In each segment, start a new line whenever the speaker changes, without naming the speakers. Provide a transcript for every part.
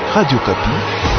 Radio Kapi.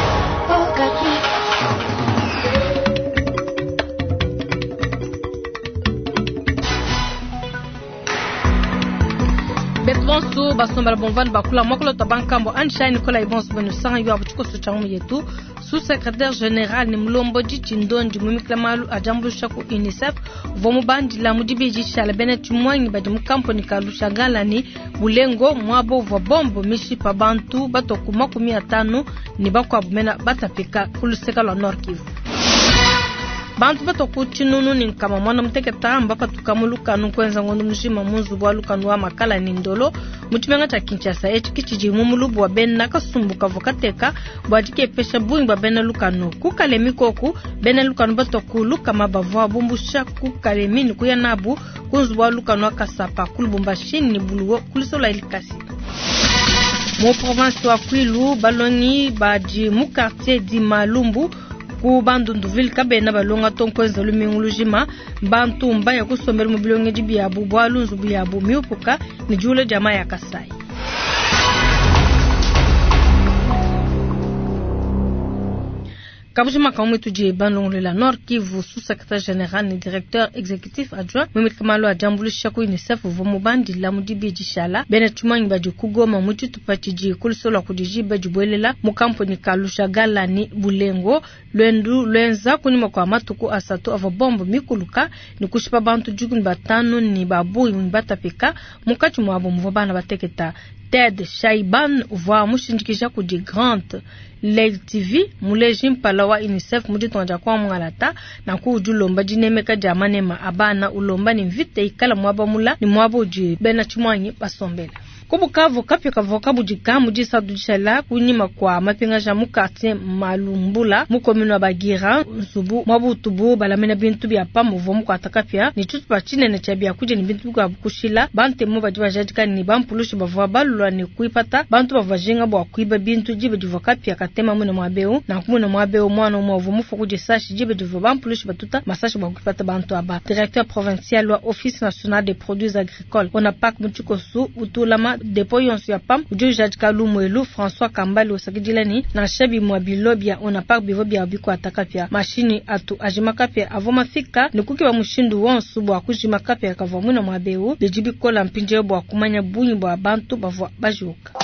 Betwanso basomba bonvan bakula mokolo tabankambo ansha Nicola Ibonso beno sanga yo abuchiko sochamu yetu sous-secrétaire général ni Mlomboji Chindondi Mumiklamalu ajambusha ku UNICEF vomu bandi la mudibiji shala benet mwanyi badi mukampo ni kalusha galani bulengo mwabo vo bombo mishi pa bantu batoku 15 ni bakwa bumena batapika kuluseka la Nord Kivu. Bantu batoku chinunu ni kama mwana mteketa mbapa tukamuluka nukwenza ngondo mjima munzu bwa lukanu wa makala ni ndolo muchimenga cha Kinshasa echikichiji mumulubu wa benna kasumbuka vokateka bwajike pesha buing ba benna lukanu kukalemi koku benna lukanu batoku luka mabavwa bumbusha kukalemi ni kuyanabu kunzu bwa lukanu wa kasapa kulubumba shini buluwo kulisola ilikasi. Mo province wa Kwilu balongi baji mu quartier di Malumbu ku bandunduville kabena balonga tonkwenza lumingulujima bantu mbaya kusombera mu bilonge jibiyabu bwalunzu buyabu miupuka ni jule jamaa ya Kasai. Kabujima kamwetu je bandongo la Nord Kivu sous-secrétaire général ni directeur exécutif adjoint Mumikamalo ajambulisha ku UNICEF vomu bandi la mudibi jishala benetumanyi baji kugoma mutu tupatiji kulisola kudijiba jibwelela mukampo ni kalusha galani bulengo lwenza kunima kwa matuku asatu ava bombo mikuluka ni kushipa bantu juguni batano ni babuyi mbatapika mukati mwabo mvobana bateketa Ted Shaiban voa mushinjikisha ku di Grande Lake TV muleji mpala wa UNICEF mudi tonja kwa mngalata na ku ujulomba jinemeka jamanema abana ulomba ni mvite ikala mwaba mula ni mwaba uji bena chimwanyi basombela. Kubukavu kapyo kavoka bujika mujisa dujishala kunyima kwa mapinga mukate malumbula mukomino bagira nsubu mwabutubu balamena bintu bya pamuvo mukatakapya ni tutupa chinene chabya kuje ni bintu bya kushila bante mu bajajika ni bampulushi bavwa balulwa ni kuipata bantu bavajinga bwa kuiba bintu jibe divokapya katema muna mwabeu na kumuna mwabeu mwana mwavu mufu kuje sashi jibe divo bampulushi batuta masashi bwa kuipata bantu aba. Directeur provincial wa Office national des produits agricoles onapak muchikosu utulama depo yonsu ya pam ujujaji kalumwelu François Kambali osakidilani na shabi mwabilobia onapak bivobia biko atakapya mashini atu ajimakapya avoma fika nikuki wa mushindu wonsu bwa kujimakapya kavamuna mwabeu dejibi kola mpinje bwa kumanya bunyi bwa bantu bavwa bajuka.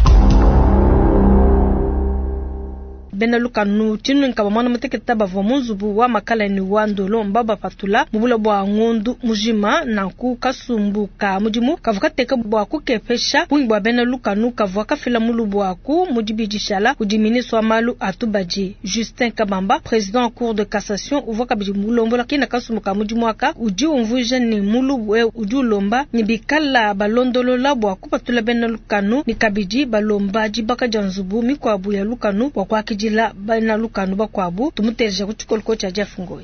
Benaluka nu chinu nkaba mwana muteketa bavo munzubu wa makala ni wandolo mbaba patula mubula bwa ngondu mujima na ku kasumbuka mujimu kavukateka bwa kukepesha bungi bwa Benaluka nu kavwa kafila mulubu wa ku mujibijishala kujiministre malu atubaji Justin Kabamba président en cour de cassation uvoka bijimulombola kina kasumbuka mujimu waka uji umvuja ni mulubu e ujulomba ni bikala balondolo la bwa kupatula Benaluka nu ni kabiji balomba jibaka janzubu mikwabu ya lukanu wa kwa la bana lukanu bakwabu tumuteje kuchikolko cha Jeff Ngoi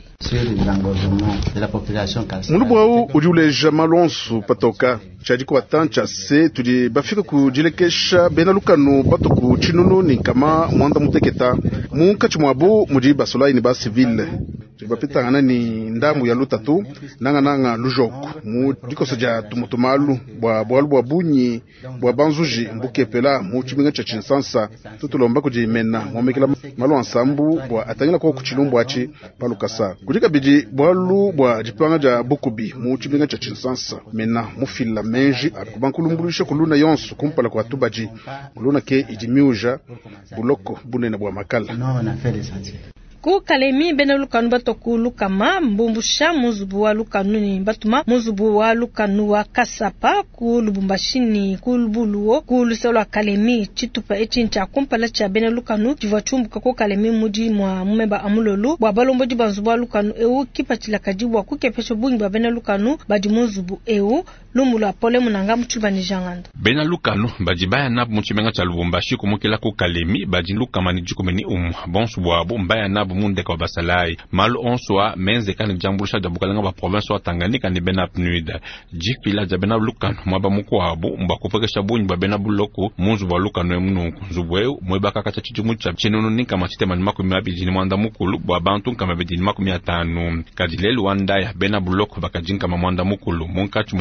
mulubu ujuleja malonsu patoka chadiko batancha se tudi bafika kujilekesha bena lukanu batoku chinunu ni kama mwanda muteketa munkachi mwabu mudi basolai ni ba civil bapita ngana ni ndamu ya lutatu nanga lujoko mudiko soja tumutumalu bwa bunyi bwa banzuji mbukepela mu chiminga cha chinsansa tutulomba kujimena mwamekela malo ensambu bwa atangila ko kuchilumbu achi palukasa kujika biji bwalu bwa jipanga ja bukubi mu chiminga cha chinsansa mena mufila menji akubankulumbuluisha kuluna yonsu kumpala kwa tubaji kuluna ke ijimiuja buloko bunene bwa makala
ku kalemi Benelukanu batoku lukama mbumbusha muzubu wa lukanu ni batuma muzubu wa lukanu wa kasapa ku lubumbashini ku lubuluo ku luselo kalemi chitupa echincha kumpala cha Benelukanu jivachumbuka ku kalemi muji mwa mumeba amulolu bwa balombo jibanzubu wa lukanu eu kipachila kajibwa kukepesho bungi bwa Benelukanu baji muzubu eu lumulu apole munanga mchubani jangando
Benelukanu bajibaya nabu mchimenga cha lubumbashi kumukila ku kalemi baji lukamani jukumeni bonsu bwabo mbaya nabu munde kwa basalai malu onswa menze kani jambulisha jabukalanga ba province wa Tanganyika ni bena pnuida jikila jabena lukanu mwaba mukwabo mbakupekesha bunyi babena buloko munzu ba lukanu emununku zubweu mwebaka kacha chichimu cha chinunu nika machite manimako miabijini mwanda mukulu bwa bantu nkama bedini mako 500 kadilelu wanda ya bena buloko bakajinka mwanda mukulu munkachu mwabena buloko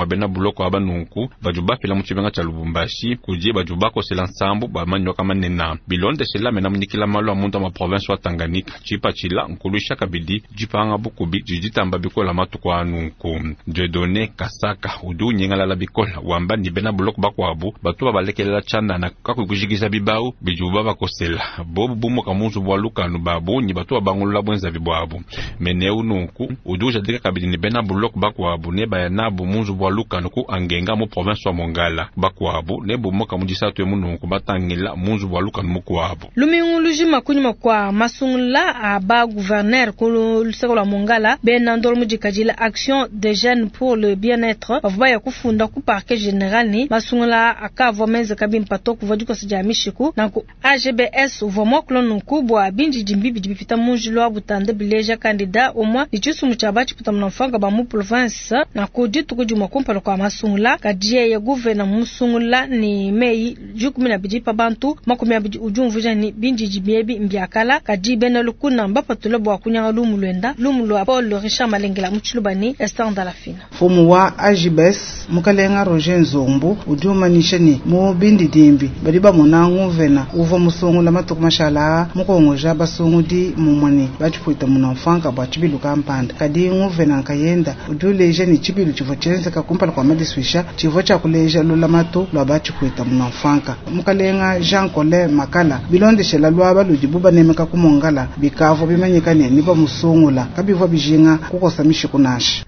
buloko abanunku bajuba fela muchibenga cha Lubumbashi kuje bajuba ko sela nsambu ba manyoka manena bilonde shela mena munikila malo amunta ma province wa Tanganyika chipa chila nkulusha kabidi jipanga bukubi jijitamba bikola matuko anunku Dieudonné Kasaka udu nyengala la bikola wamba ni bena buloko bakwabu batu balekelela chanda na kakujigiza bibau bijuba bakosela bobu bumo kamunzu bwa lukanu babu ni batu bangulula bwenza bibwabu meneu nunku udu jadika kabidi ni bena buloko bakwabu ne bayanabu munzu bwa lukanu ku angenga mu province wa Mongala bakwabu ne bumoka mujisatu ya mununku batangila munzu bwa lukanu mukwabu
luminguluji makunyuma kwa masungula aba gouverneur ku sekola Mongala benandol mujikajila action des jeunes pour le bien-être avaya kufunda ku parquet général ni masungula akavo menze kabimpato kuvadiko sijamishiku na ku AGBS uvomo klonunku bwa binji jimbibi jibipita munjilo abutande bileja kandida omwa ichusu muchabachi putamna mfanga ba mu province na kuditu kujuma kumpalo kwa masungula kadie ya gouverneur musungula ni mei jukumina bijipa bantu makumya biji ujumvuja ni binji jibebi mbiakala kadibena lukuna mbapatulo bwa kunyanga lumulwenda lumulwa Paul Richard Malengela muchulubani estanda la fina
fomu wa AGBS mukalenga Roger Nzombo uduma nishani mu bindi dimbi badiba munangu vena uvo musungula matuku mashala mukongoja basungudi mumwani bachipuita munamfanka bwa chibilu kampanda kadi nguvena nkayenda uduleja ni chibilu chivo chenze kakumpala kwa madiswisha chivo cha kuleja lula matu lwa bachipuita munamfanka mukalenga Jean Colin Makala bilonde shela lwa balujibuba nemeka kumongala bikavo bimanyikane niba musungula kabivo bijinga kukosa mishikunashi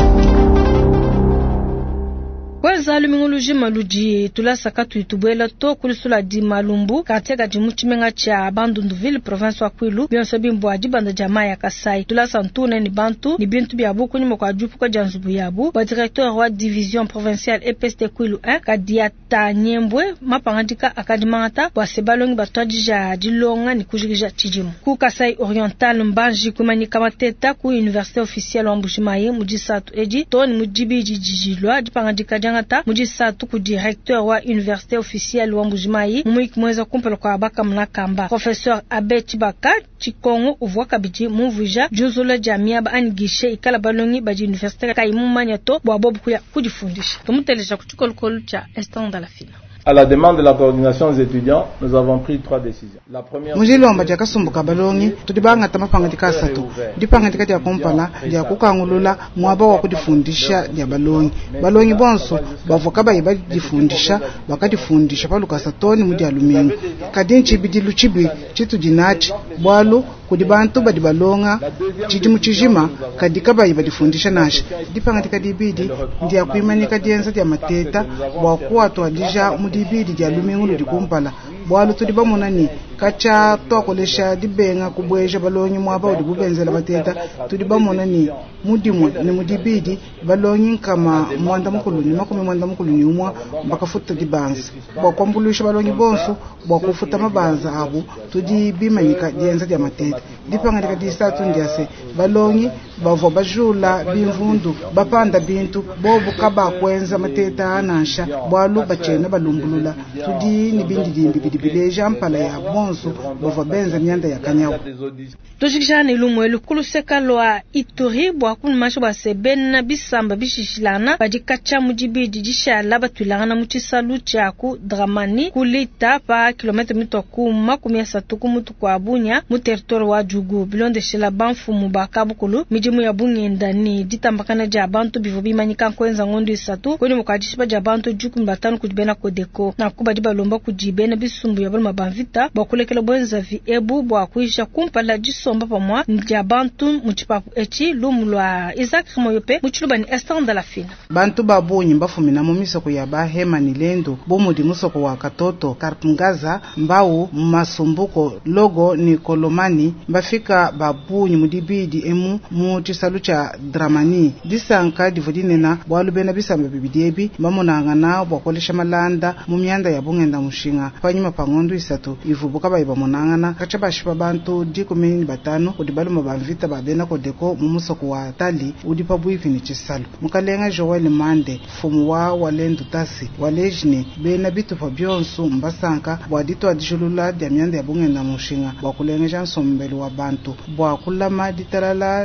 kweza luminguluji maluji tulasa katu itubwela to kulisula di malumbu katega jimuchimenga cha Bandunduville province wa Kwilu bionso bimbo ajibanda jamaa ya Kasai tulasa ntune ni bantu ni bintu byabu kunyuma kwa jupu kwa janzubu yabu ba directeur wa division provinciale EPST Kwilu 1 kadia tanyembwe mapangandika akadimangata wa sebalongi batwadija dilonga ni kujigija chijimu ku Kasai Oriental mbanji kumani kamateta ku université officielle wa Mbujimaye mujisatu eji to ni mujibi jijilwa dipangandika jangata mujisatu ku directeur wa université officielle wa Mbujimayi mumiki mweza kumpelo kwa abaka mnakamba professeur Abe Chibaka Chikongo uvwa kabiji muvuja juzula jamia ba anigishe ikala balongi ba université kaimumanya to bwa bobu kuya kujifundisha tumuteleja kuchukolukolu cha estanda la fina.
À la demande de la coordination des étudiants, nous avons pris 3 décisions. La première,
mujilomba jaka sumbuka balongi tudibanga tamapanga dikasatu dipanga dikati ya kompala ya kukangulula mwaba wa kudifundisha ya balongi bonso bavoka bayiba difundisha bakadifundisha paluka satoni mudi alumingo kadinchi bidilu chibi chitu jinachi bwalu kudibantu badibalonga chiti muchijima kadika bayiba difundisha nashi dipanga dikadibidi ndiya kuimanika dienza ya mateta bwa kuwatu adija mudibidi dia lumingulu dikumpala bwalu tudiba munani kacha tokolesha dibenga kubweja balonyi mwaba udibubenzela mateta tudiba munani mudimwe ni mudibidi balonyi kama mwanda mukuluni makumi mwanda mukuluni umwa bakafuta dibanza bwa kwambulisha balonyi bonso bwa kufuta mabanza abo tudibimanyika dienza dia mateta dipanga dikadisatu ndiase balonyi bavo bajula bimvundu bapanda bintu bobu kaba kwenza mateta anasha bwalu bachena balumbulula tudi ni bindi dimbi bidibileja mpala ya bonso bavo benza nyanda ya kanyawo tujikjani lumwelu kuluseka lwa Ituri bwa kunumasho bwa sebena bisamba bishishilana bajikacha mujibidi jishala batulangana muchisalu chaku Dramani kulita pa kilometre mitoku makumi asatu kumutu kwa Bunya mu territoire wa Jugu bilonde shela banfu mubakabukulu mijimu ya Bungenda ni ditambakana ja bantu bivo bimanyika kwenza ngondo isatu kweni mukajishiba ja bantu juku mbatanu kujibena kodeko na kuba dibalomba kujibena bisumbu ya balma banvita bakulekela bwenza vi ebu bwa kuisha kumpala jisomba pamwa ja bantu muchipapu echi lumulwa Isaac Moyope muchulubani estanda la fina bantu babunyi mbafumina mumisoko ya bahema ni lendo bomudi musoko wa katoto karpungaza mbau masumbuko logo ni kolomani mbafika babunyi mudibidi emu muchisalu cha Dramani disanka divodinena bwalu bena bisamba bibidebi bamonangana bwakolesha malanda mumyanda ya Bungenda mushinga panyuma pangondo isatu ivubuka bayiba monangana kacha bashipa bantu dikumini batano udibalu mabamvita babena kodeko mumusoko wa tali udipa buivini chisalu mukalenga Joel Mande fumu wa walendu tasi walejne bena bitu pa byonsu mbasanka bwadito adijulula dyamyanda ya Bungenda mushinga bwakulenga jansombelu wa bantu bwakulama ditalala ni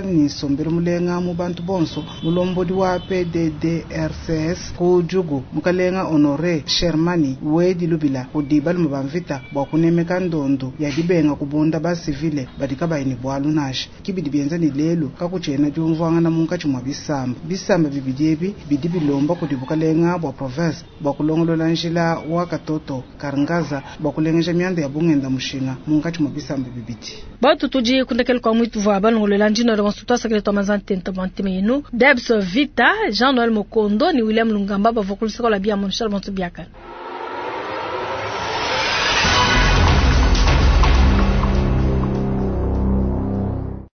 sombele mulenga mu bantu bonso mulombodi wa PDDRCS ku jugu mukalenga Honore Shermani wedi lubila kudiba lumubamvita bwa kunemeka ndondo yadibenga kubunda ba civile badika bayini bwalu nashi kibidi bienza ni lelo kakuchena jumvwanga na munka chumwa bisamba bibidiebi bidi bilomba kudibukalenga bwa province bwa kulongolola njila wa katoto karangaza bwa kulengesha mianda ya bungenda mushinga munka chumwa bisamba bibidi
batu tuji kundakele kwa mwitu vwa balongolola njino na wansuta sakreto amazantenta bantemenu Debs Vita Jean-Noël Mokondo ni William Lungamba bavokulisako la bia monshal montu biaka